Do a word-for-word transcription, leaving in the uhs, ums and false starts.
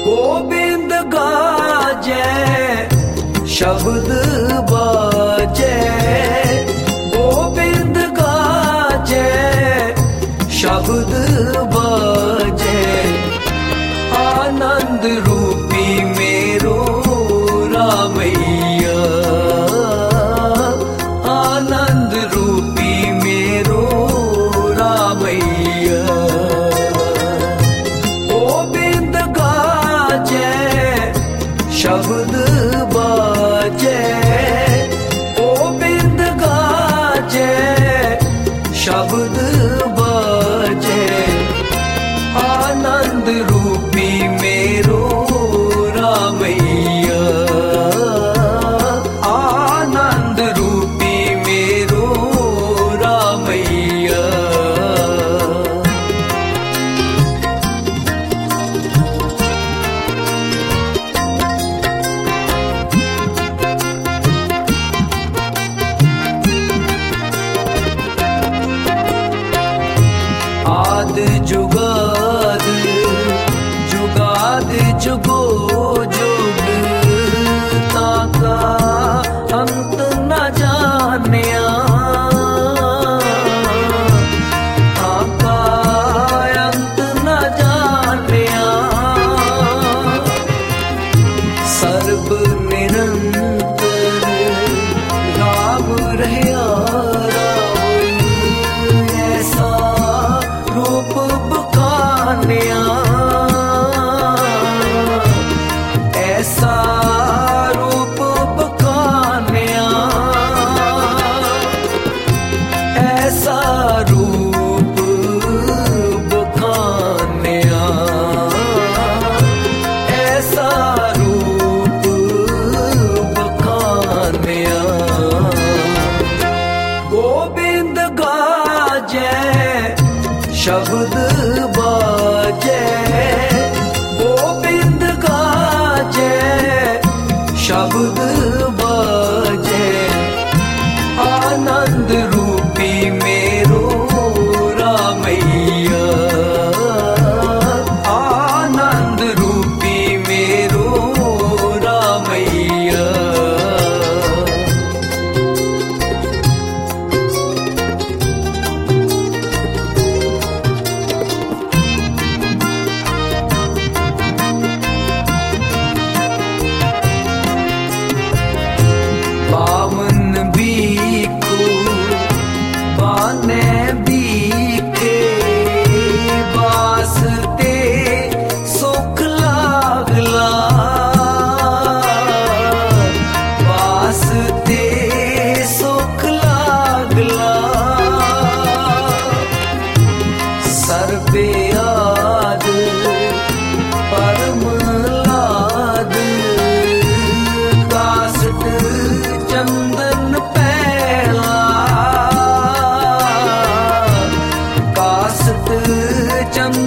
गोबिंद गाजे शब्द बाजे, गोबिंद गाजे शब्द बाजे, आनंद रूपी मेरो रामैया, आनंद रूपी मेरो रामैया। गोबिंद गाजे शब्द बाजे, गोबिंद गाजे शब्द बाजे, आनंद रूपी मेरो रामैया, आनंद रूपी मेरो रामैया। आद जुगाद जुगाद जुगो जुग, ताका अंत न जानिया, ताका अंत न जानिया। सर्व निरंतर राम रहया ऐसा रूप बखानिया, ऐसा रूप बखानिया, ऐसा रूप बखानिया, ऐसा रूप बखानिया। गोबिंद गाजे शब्द बाजे, गोबिंद गाजे शब्द बाजे, आनंद रूपी मेरो रामैया, आनंद रूपी मेरो रामैया। बावन बीको बाने बीके, बासते सुख लागला, बासते सुख लागला। सर्वे आद परम लाद, कासट चंदन पैला, कासट चंदन